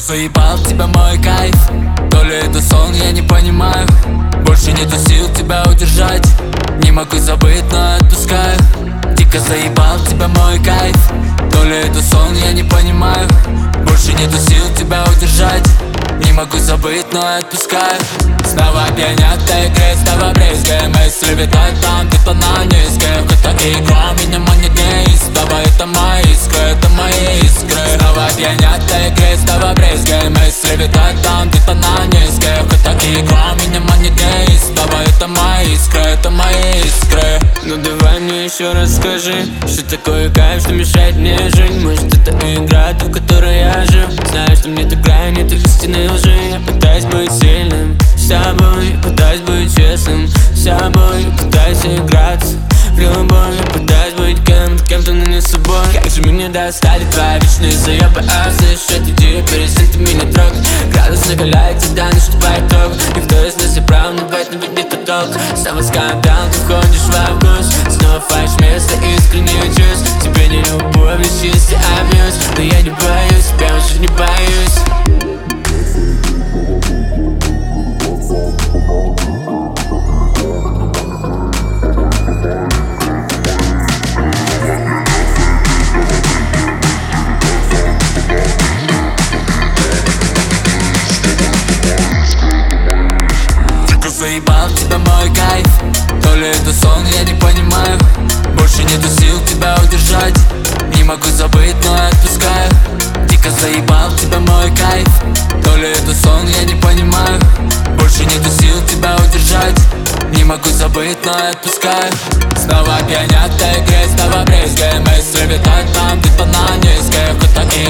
заебал тебя мой кайф, то ли это сон, я не понимаю. Больше нету сил тебя удержать, не могу забыть, но отпускаю. Дико заебал тебя мой кайф, то ли это сон, я не понимаю. Больше нету сил тебя удержать, не могу забыть, но отпускаю. Снова пьянят в игре, снова брызгаем. Мысли витают там, где-то на низких. Это игра, меня манит неистово. Это мои искры, это мои искры. Снова пьянят в игре, снова брызгаем. Мысли витают там, где-то на низких. Это игра, меня манит неистово. Это мои искры, это мои искры. Ну давай мне еще раз скажи, что такое кайф, что мешает мне жить. Может это игра, в которой я жив. Знаю, что мне так край, нет истинной лжи. Я пытаюсь быть сильным с тобой, пытаюсь быть честным с собой, пытаюсь играться в любовь. Я пытаюсь быть кем-то, но не собой. Как же меня достали твои вечные заебы. А защищать иди, перестань ты меня трогать. Градус накаляется, да, ну что по итогу. Никто из нас не прав, но в этом ведь нет толк. Снова скандал, ты входишь во вкус. Снова фальшь вместо искренних чувств. Тебе не любовь, лишь чистый абьюз. Но я не боюсь, тебя уже не боюсь. Заебал тебя мой кайф, то ли это сон, я не понимаю. Больше нету сил тебя удержать, не могу забыть, но отпускаю. Дико заебал тебя мой кайф, то ли это сон, я не понимаю. Больше нету сил тебя удержать, не могу забыть, но отпускаю. Снова пьянят в игре, снова брызгаем. Мысли витают там, где-то на низких. Это